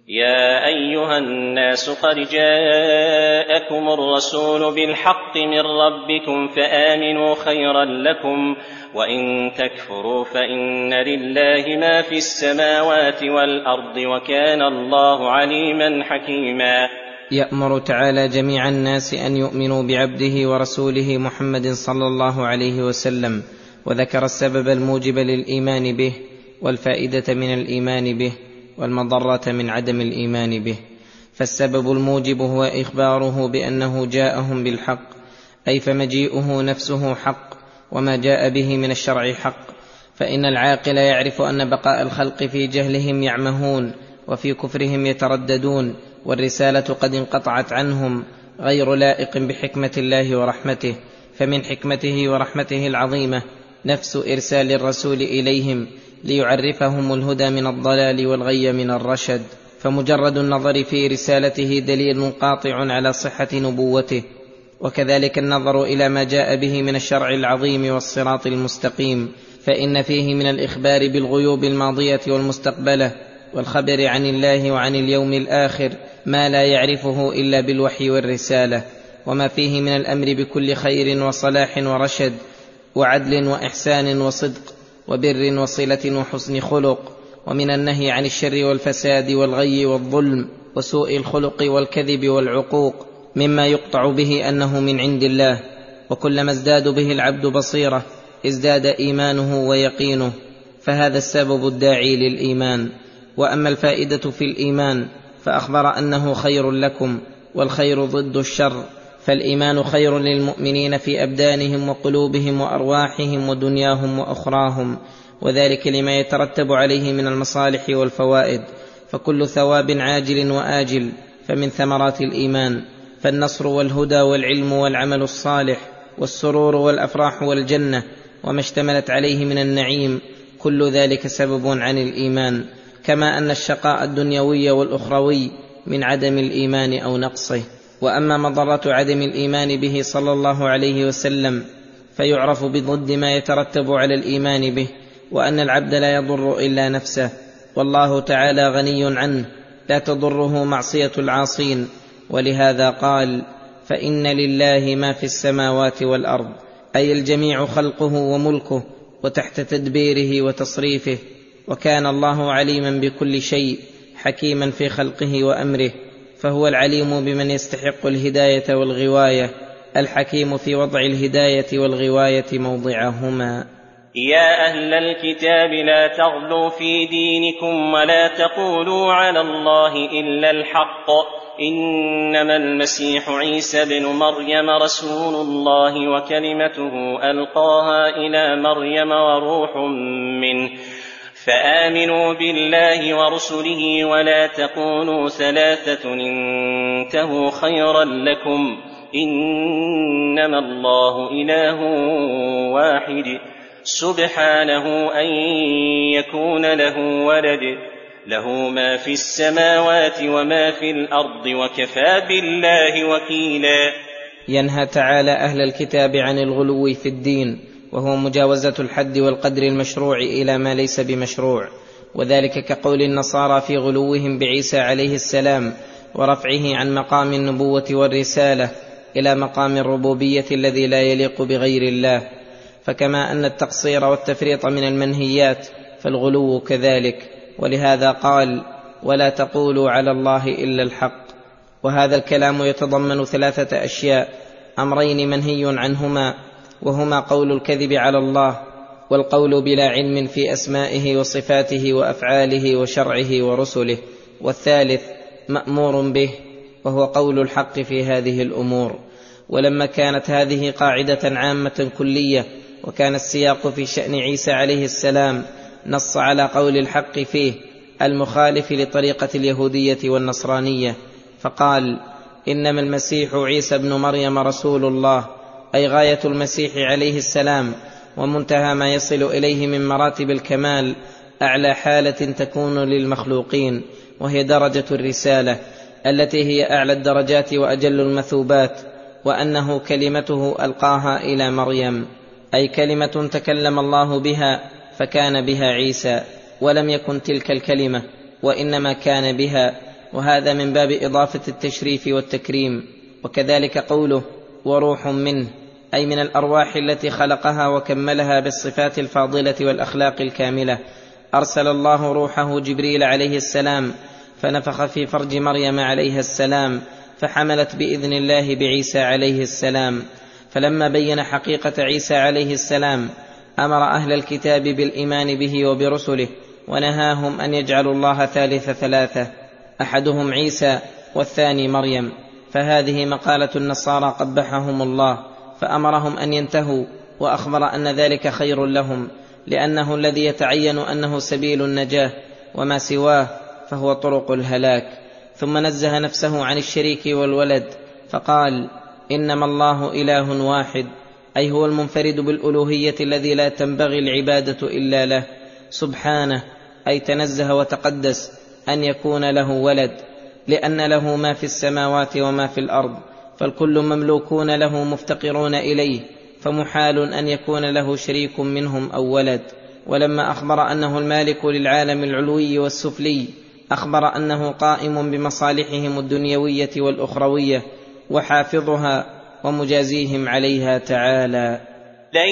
يا أيها الناس قد جاءكم الرسول بالحق من ربكم فآمنوا خيرا لكم، وإن تكفروا فإن لله ما في السماوات والأرض وكان الله عليما حكيما. يأمر تعالى جميع الناس أن يؤمنوا بعبده ورسوله محمد صلى الله عليه وسلم، وذكر السبب الموجب للإيمان به والفائدة من الإيمان به والمضرة من عدم الإيمان به. فالسبب الموجب هو إخباره بأنه جاءهم بالحق، أي فمجيئه نفسه حق، وما جاء به من الشرع حق. فإن العاقل يعرف أن بقاء الخلق في جهلهم يعمهون وفي كفرهم يترددون، والرسالة قد انقطعت عنهم، غير لائق بحكمة الله ورحمته. فمن حكمته ورحمته العظيمة نفس إرسال الرسول إليهم ليعرفهم الهدى من الضلال والغي من الرشد، فمجرد النظر في رسالته دليل قاطع على صحة نبوته. وكذلك النظر إلى ما جاء به من الشرع العظيم والصراط المستقيم، فإن فيه من الإخبار بالغيوب الماضية والمستقبلة والخبر عن الله وعن اليوم الآخر ما لا يعرفه إلا بالوحي والرسالة، وما فيه من الأمر بكل خير وصلاح ورشد وعدل وإحسان وصدق وبر وصلة وحسن خلق، ومن النهي عن الشر والفساد والغي والظلم وسوء الخلق والكذب والعقوق، مما يقطع به أنه من عند الله. وكلما ازداد به العبد بصيرة ازداد إيمانه ويقينه، فهذا السبب الداعي للإيمان. وأما الفائدة في الإيمان فأخبر أنه خير لكم، والخير ضد الشر، فالإيمان خير للمؤمنين في أبدانهم وقلوبهم وأرواحهم ودنياهم وأخراهم، وذلك لما يترتب عليه من المصالح والفوائد. فكل ثواب عاجل وآجل فمن ثمرات الإيمان، فالنصر والهدى والعلم والعمل الصالح والسرور والأفراح والجنة وما اشتملت عليه من النعيم، كل ذلك سبب عن الإيمان. كما أن الشقاء الدنيوي والأخروي من عدم الإيمان أو نقصه. وأما مضرة عدم الإيمان به صلى الله عليه وسلم فيعرف بضد ما يترتب على الإيمان به، وأن العبد لا يضر إلا نفسه، والله تعالى غني عنه لا تضره معصية العاصين. ولهذا قال: فإن لله ما في السماوات والأرض، أي الجميع خلقه وملكه وتحت تدبيره وتصريفه. وكان الله عليما بكل شيء، حكيما في خلقه وأمره، فهو العليم بمن يستحق الهداية والغواية، الحكيم في وضع الهداية والغواية موضعهما. يا أهل الكتاب لا تغلوا في دينكم ولا تقولوا على الله إلا الحق، إنما المسيح عيسى بن مريم رسول الله وكلمته ألقاها إلى مريم وروح منه، فآمنوا بالله ورسله ولا تكونوا ثلاثة انتهوا خيرا لكم، إنما الله إله واحد سبحانه أن يكون له ولد، له ما في السماوات وما في الأرض وكفى بالله وكيلا. ينهى تعالى أهل الكتاب عن الغلو في الدين، وهو مجاوزة الحد والقدر المشروع إلى ما ليس بمشروع، وذلك كقول النصارى في غلوهم بعيسى عليه السلام ورفعه عن مقام النبوة والرسالة إلى مقام الربوبية الذي لا يليق بغير الله. فكما أن التقصير والتفريط من المنهيات فالغلو كذلك، ولهذا قال: ولا تقولوا على الله إلا الحق. وهذا الكلام يتضمن ثلاثة أشياء: أمرين منهي عنهما، وهما قول الكذب على الله، والقول بلا علم في أسمائه وصفاته وأفعاله وشرعه ورسله، والثالث مأمور به، وهو قول الحق في هذه الأمور. ولما كانت هذه قاعدة عامة كلية، وكان السياق في شأن عيسى عليه السلام نص على قول الحق فيه المخالف لطريقة اليهودية والنصرانية، فقال: إنما المسيح عيسى بن مريم رسول الله، أي غاية المسيح عليه السلام ومنتهى ما يصل إليه من مراتب الكمال، أعلى حالة تكون للمخلوقين، وهي درجة الرسالة التي هي أعلى الدرجات وأجل المثوبات، وأنه كلمته ألقاها إلى مريم، أي كلمة تكلم الله بها فكان بها عيسى، ولم يكن تلك الكلمة، وإنما كان بها، وهذا من باب إضافة التشريف والتكريم. وكذلك قوله وروح منه، أي من الأرواح التي خلقها وكملها بالصفات الفاضلة والأخلاق الكاملة. أرسل الله روحه جبريل عليه السلام فنفخ في فرج مريم عليها السلام، فحملت بإذن الله بعيسى عليه السلام. فلما بين حقيقة عيسى عليه السلام أمر أهل الكتاب بالإيمان به وبرسله، ونهاهم أن يجعلوا الله ثالث ثلاثة، أحدهم عيسى والثاني مريم. فهذه مقالة النصارى قبحهم الله، فأمرهم أن ينتهوا، وأخبر أن ذلك خير لهم، لأنه الذي يتعين أنه سبيل النجاة، وما سواه فهو طرق الهلاك. ثم نزه نفسه عن الشريك والولد، فقال إنما الله إله واحد، أي هو المنفرد بالألوهية الذي لا تنبغي العبادة إلا له سبحانه، أي تنزه وتقدس أن يكون له ولد، لأن له ما في السماوات وما في الأرض، فالكل مملوكون له مفتقرون إليه، فمحال أن يكون له شريك منهم أو ولد. ولما أخبر أنه المالك للعالم العلوي والسفلي، أخبر أنه قائم بمصالحهم الدنيوية والأخروية وحافظها ومجازيهم عليها تعالى. لن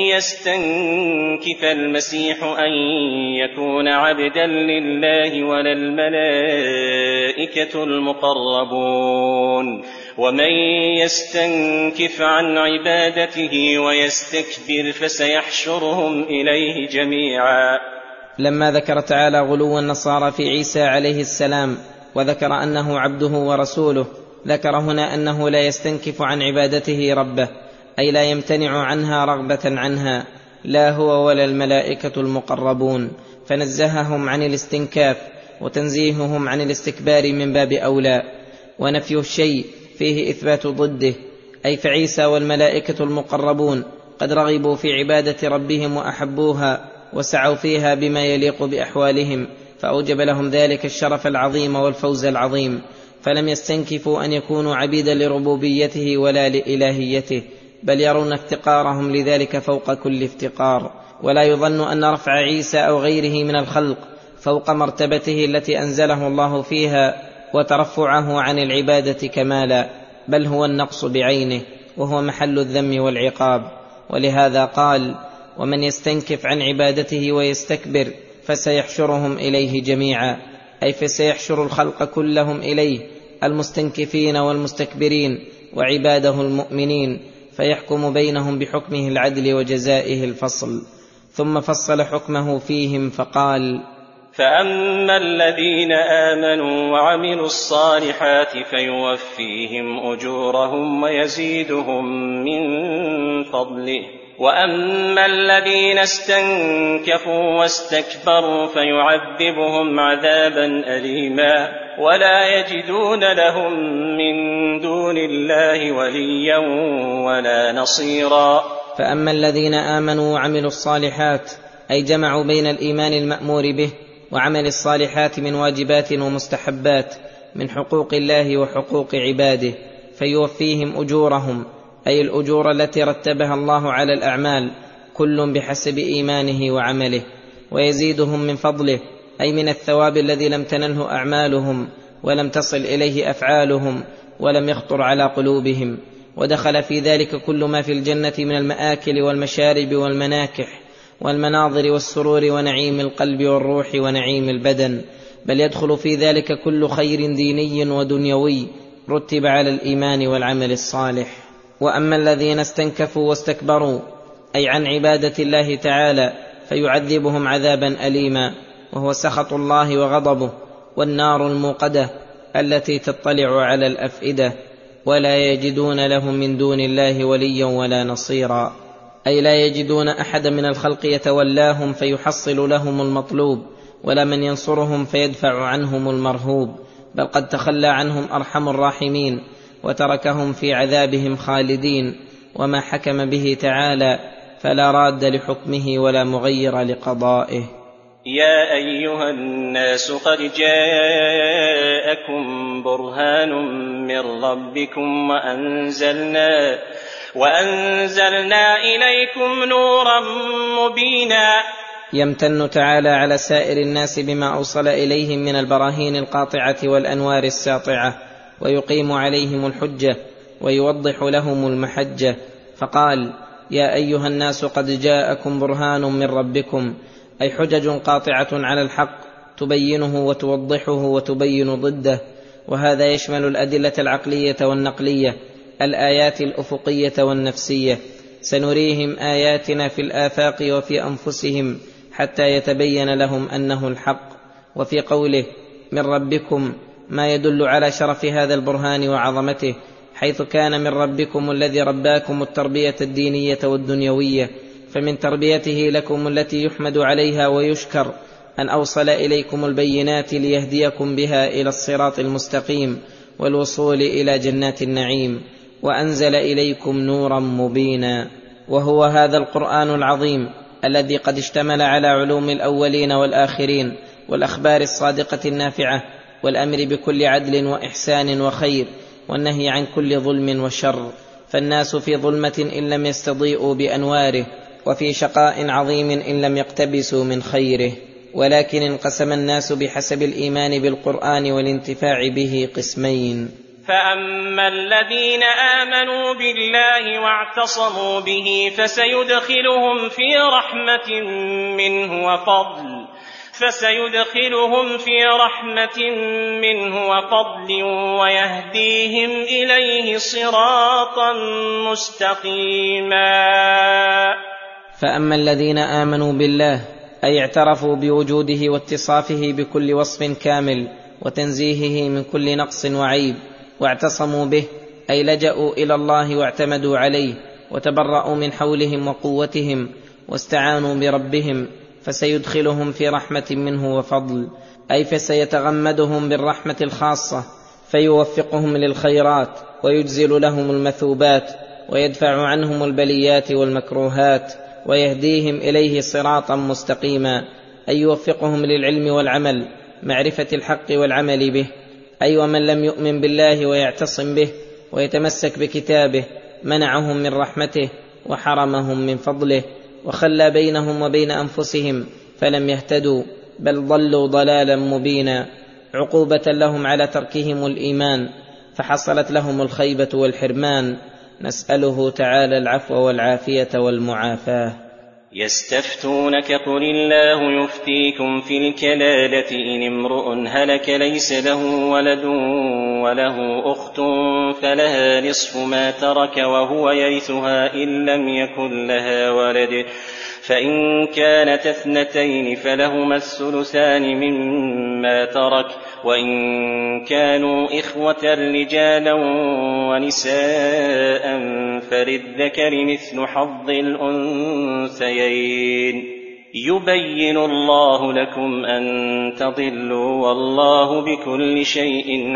يستنكف المسيح أن يكون عبدا لله ولا الملائكة المقربون، ومن يستنكف عن عبادته ويستكبر فسيحشرهم إليه جميعا. لما ذكر تعالى غلو النصارى في عيسى عليه السلام وذكر أنه عبده ورسوله، ذكر هنا أنه لا يستنكف عن عبادته ربه، أي لا يمتنع عنها رغبة عنها، لا هو ولا الملائكة المقربون، فنزههم عن الاستنكاف، وتنزيههم عن الاستكبار من باب أولى. ونفي الشيء فيه إثبات ضده، أي فعيسى والملائكة المقربون قد رغبوا في عبادة ربهم وأحبوها وسعوا فيها بما يليق بأحوالهم، فأوجب لهم ذلك الشرف العظيم والفوز العظيم، فلم يستنكفوا أن يكونوا عبيدا لربوبيته ولا لإلهيته، بل يرون افتقارهم لذلك فوق كل افتقار. ولا يظن أن رفع عيسى أو غيره من الخلق فوق مرتبته التي أنزله الله فيها وترفعه عن العبادة كمالا، بل هو النقص بعينه، وهو محل الذم والعقاب. ولهذا قال ومن يستنكف عن عبادته ويستكبر فسيحشرهم إليه جميعا، أي فسيحشر الخلق كلهم إليه، المستنكفين والمستكبرين وعباده المؤمنين، فيحكم بينهم بحكمه العدل وجزائه الفصل. ثم فصل حكمه فيهم فقال فأما الذين آمنوا وعملوا الصالحات فيوفيهم أجورهم ويزيدهم من فضله، وأما الذين استنكفوا واستكبروا فيعذبهم عذابا أليما ولا يجدون لهم من دون الله وليا ولا نصيرا. فأما الذين آمنوا وعملوا الصالحات، أي جمعوا بين الإيمان المأمور به وعمل الصالحات من واجبات ومستحبات من حقوق الله وحقوق عباده، فيوفيهم أجورهم، أي الأجور التي رتبها الله على الأعمال، كل بحسب إيمانه وعمله، ويزيدهم من فضله، أي من الثواب الذي لم تنله أعمالهم ولم تصل إليه أفعالهم ولم يخطر على قلوبهم. ودخل في ذلك كل ما في الجنة من المآكل والمشارب والمناكح والمناظر والسرور ونعيم القلب والروح ونعيم البدن، بل يدخل في ذلك كل خير ديني ودنيوي رتب على الإيمان والعمل الصالح. وأما الذين استنكفوا واستكبروا، أي عن عبادة الله تعالى، فيعذبهم عذابا أليما، وهو سخط الله وغضبه والنار الموقدة التي تطلع على الأفئدة، ولا يجدون لهم من دون الله وليا ولا نصيرا، أي لا يجدون أحد من الخلق يتولاهم فيحصل لهم المطلوب، ولا من ينصرهم فيدفع عنهم المرهوب، بل قد تخلى عنهم أرحم الراحمين وتركهم في عذابهم خالدين. وما حكم به تعالى فلا راد لحكمه ولا مغير لقضائه. يا أيها الناس قد جاءكم برهان من ربكم وأنزلنا إليكم نورا مبينا يمتن تعالى على سائر الناس بما أوصل إليهم من البراهين القاطعة والأنوار الساطعة، ويقيم عليهم الحجة ويوضح لهم المحجة، فقال: يا أيها الناس قد جاءكم برهان من ربكم، أي حجج قاطعة على الحق تبينه وتوضحه وتبين ضده. وهذا يشمل الأدلة العقلية والنقلية، الآيات الأفقية والنفسية. سنريهم آياتنا في الآفاق وفي أنفسهم حتى يتبين لهم أنه الحق. وفي قوله من ربكم ما يدل على شرف هذا البرهان وعظمته، حيث كان من ربكم الذي رباكم التربية الدينية والدنيوية، فمن تربيته لكم التي يحمد عليها ويشكر أن أوصل إليكم البينات ليهديكم بها إلى الصراط المستقيم والوصول إلى جنات النعيم، وأنزل إليكم نورا مبينا. وهو هذا القرآن العظيم الذي قد اشتمل على علوم الأولين والآخرين والأخبار الصادقة النافعة، والأمر بكل عدل وإحسان وخير، والنهي عن كل ظلم وشر. فالناس في ظلمة إن لم يستضيئوا بأنواره، وفي شقاء عظيم إن لم يقتبسوا من خيره. ولكن انقسم الناس بحسب الإيمان بالقرآن والانتفاع به قسمين: فأما الذين آمنوا بالله واعتصموا به فسيدخلهم في رحمة منه وفضل ويهديهم إليه صراطا مستقيما. فأما الذين آمنوا بالله، أي اعترفوا بوجوده واتصافه بكل وصف كامل وتنزيهه من كل نقص وعيب، واعتصموا به، أي لجأوا إلى الله واعتمدوا عليه وتبرأوا من حولهم وقوتهم واستعانوا بربهم، فسيدخلهم في رحمة منه وفضل، أي فسيتغمدهم بالرحمة الخاصة، فيوفقهم للخيرات ويجزل لهم المثوبات ويدفع عنهم البليات والمكروهات، ويهديهم إليه صراطا مستقيما، أي يوفقهم للعلم والعمل، معرفة الحق والعمل به. أي ومن لم يؤمن بالله ويعتصم به ويتمسك بكتابه منعهم من رحمته وحرمهم من فضله، وخلى بينهم وبين أنفسهم فلم يهتدوا، بل ضلوا ضلالا مبينا، عقوبة لهم على تركهم الإيمان، فحصلت لهم الخيبة والحرمان. نسأله تعالى العفو والعافية والمعافاة. يستفتونك قل الله يفتيكم في الكلالة إن امرؤ هلك ليس له ولد وله أخت فلها نصف ما ترك وهو يرثها إن لم يكن لها ولد، فإن كانت اثنتين فلهما الثلثان مما ترك، وإن كانوا إخوة رجالا ونساء فللذكر مثل حظ الأنثيين. يبين الله لكم أن تضلوا والله بكل شيء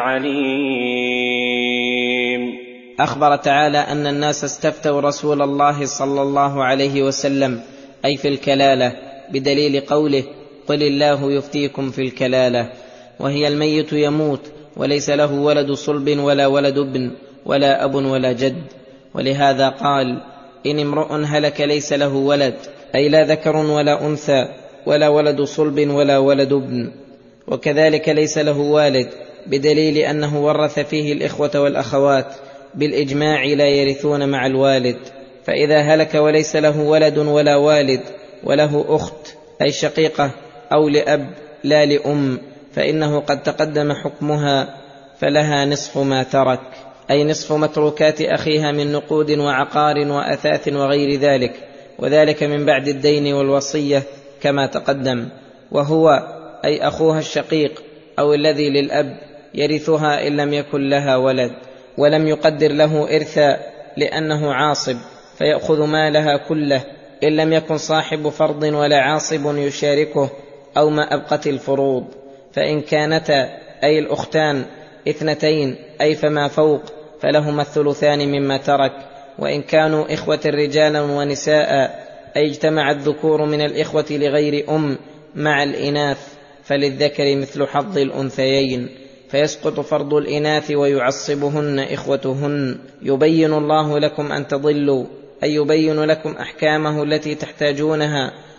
عليم. أخبر تعالى أن الناس استفتوا رسول الله صلى الله عليه وسلم، أي في الكلالة، بدليل قوله قل الله يفتيكم في الكلالة، وهي الميت يموت وليس له ولد صلب ولا ولد ابن ولا أب ولا جد. ولهذا قال إن امرؤ هلك ليس له ولد، أي لا ذكر ولا أنثى ولا ولد صلب ولا ولد ابن. وكذلك ليس له والد، بدليل أنه ورث فيه الإخوة والأخوات بالإجماع لا يرثون مع الوالد. فإذا هلك وليس له ولد ولا والد وله أخت، أي شقيقة أو لأب لا لأم، فإنه قد تقدم حكمها، فلها نصف ما ترك، أي نصف متروكات أخيها من نقود وعقار وأثاث وغير ذلك، وذلك من بعد الدين والوصية كما تقدم. وهو أي أخوها الشقيق أو الذي للأب يرثها إن لم يكن لها ولد، ولم يقدر له إرثا لأنه عاصب، فيأخذ مالها كله إن لم يكن صاحب فرض ولا عاصب يشاركه أو ما أبقت الفروض. فإن كانتا أي الأختان اثنتين أي فما فوق فلهما الثلثان مما ترك، وإن كانوا إخوة رجالا ونساء أي اجتمع الذكور من الإخوة لغير أم مع الإناث فللذكر مثل حظ الأنثيين، فيسقط فرض الإناث ويعصبهن إخوتهن. يبين الله لكم أن تضلوا، أي يبين لكم أحكامه التي تحتاجونها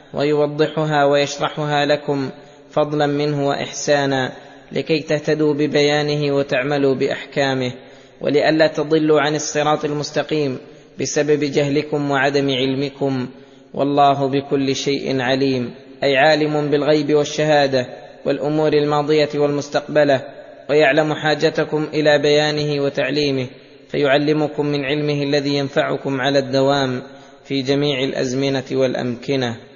ويوضحها ويشرحها لكم فضلا منه وإحسانا، لكي تهتدوا ببيانه وتعملوا بأحكامه، ولئلا تضلوا عن الصراط المستقيم بسبب جهلكم وعدم علمكم. والله بكل شيء عليم، أي عالم بالغيب والشهادة والأمور الماضية والمستقبلة، ويعلم حاجتكم إلى بيانه وتعليمه، فيعلمكم من علمه الذي ينفعكم على الدوام في جميع الأزمنة والأمكنة.